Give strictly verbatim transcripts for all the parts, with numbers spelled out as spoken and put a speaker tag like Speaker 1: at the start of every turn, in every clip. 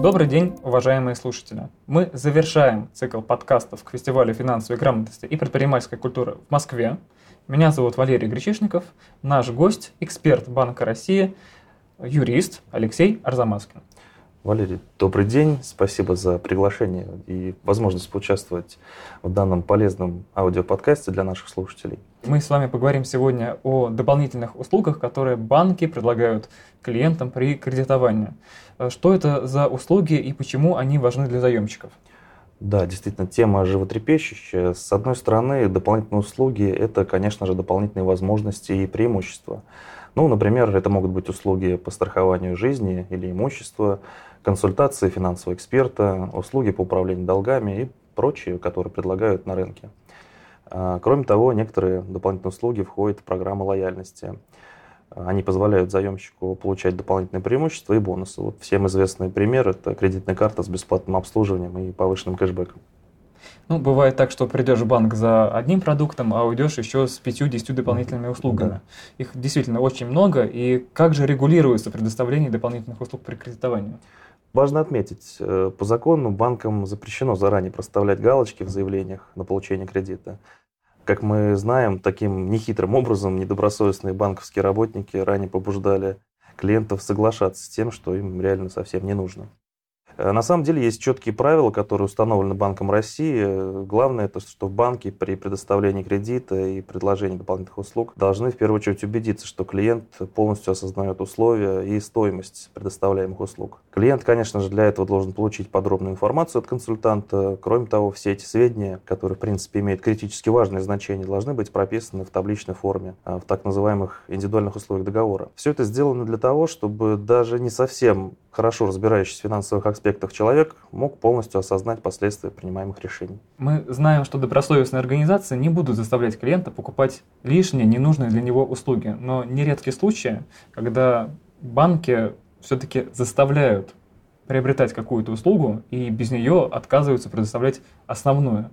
Speaker 1: Добрый день, уважаемые слушатели. Мы завершаем цикл подкастов к фестивалю финансовой грамотности и предпринимательской культуры в Москве. Меня зовут Валерий Гречишников. Наш гость – эксперт Банка России, юрист Алексей Арзамаскин.
Speaker 2: Валерий, добрый день. Спасибо за приглашение и возможность поучаствовать в данном полезном аудиоподкасте для наших слушателей.
Speaker 1: Мы с вами поговорим сегодня о дополнительных услугах, которые банки предлагают клиентам при кредитовании. Что это за услуги и почему они важны для заемщиков?
Speaker 2: Да, действительно, тема животрепещущая. С одной стороны, дополнительные услуги – это, конечно же, дополнительные возможности и преимущества. Ну, например, это могут быть услуги по страхованию жизни или имущества, консультации финансового эксперта, услуги по управлению долгами и прочие, которые предлагают на рынке. Кроме того, некоторые дополнительные услуги входят в программу лояльности. Они позволяют заемщику получать дополнительные преимущества и бонусы. Вот всем известный пример – это кредитная карта с бесплатным обслуживанием и повышенным кэшбэком.
Speaker 1: Ну, бывает так, что придешь в банк за одним продуктом, а уйдешь еще с пятью-десятью дополнительными услугами. Да. Их действительно очень много. И как же регулируется предоставление дополнительных услуг при кредитовании?
Speaker 2: Важно отметить, по закону банкам запрещено заранее проставлять галочки в заявлениях на получение кредита. Как мы знаем, таким нехитрым образом недобросовестные банковские работники ранее побуждали клиентов соглашаться с тем, что им реально совсем не нужно. На самом деле есть четкие правила, которые установлены Банком России. Главное, то, что в банке при предоставлении кредита и предложении дополнительных услуг должны в первую очередь убедиться, что клиент полностью осознает условия и стоимость предоставляемых услуг. Клиент, конечно же, для этого должен получить подробную информацию от консультанта. Кроме того, все эти сведения, которые, в принципе, имеют критически важное значение, должны быть прописаны в табличной форме, в так называемых индивидуальных условиях договора. Все это сделано для того, чтобы даже не совсем хорошо разбирающийся в финансовых аспектах человек мог полностью осознать последствия принимаемых решений.
Speaker 1: Мы знаем, что добросовестные организации не будут заставлять клиента покупать лишние, ненужные для него услуги. Но нередки случаи, когда банки все-таки заставляют приобретать какую-то услугу и без нее отказываются предоставлять основную.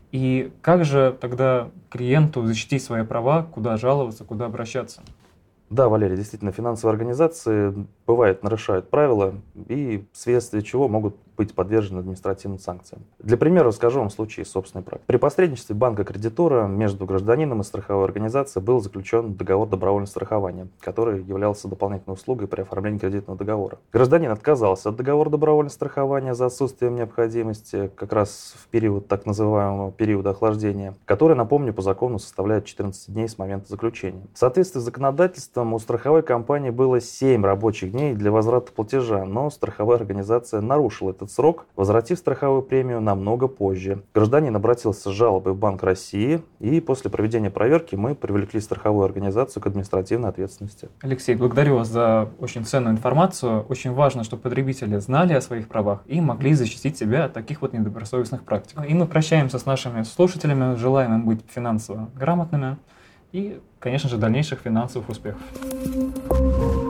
Speaker 1: И как же тогда клиенту защитить свои права, куда жаловаться, куда обращаться?
Speaker 2: Да, Валерий, действительно, финансовые организации, бывает, нарушают правила и вследствие чего могут быть подвержены административным санкциям. Для примера расскажу вам случай из собственной практики. При посредничестве банка-кредитора между гражданином и страховой организацией был заключен договор добровольного страхования, который являлся дополнительной услугой при оформлении кредитного договора. Гражданин отказался от договора добровольного страхования за отсутствием необходимости как раз в период так называемого периода охлаждения, который, напомню, по закону составляет четырнадцать дней с момента заключения. В соответствии с законодательством у страховой компании было семь рабочих дней для возврата платежа, но страховая организация нарушила этот срок, возвратив страховую премию намного позже. Гражданин обратился с жалобой в Банк России, и после проведения проверки мы привлекли страховую организацию к административной ответственности.
Speaker 1: Алексей, благодарю вас за очень ценную информацию. Очень важно, чтобы потребители знали о своих правах и могли защитить себя от таких вот недобросовестных практик. И мы прощаемся с нашими слушателями, желаем им быть финансово грамотными и, конечно же, дальнейших финансовых успехов.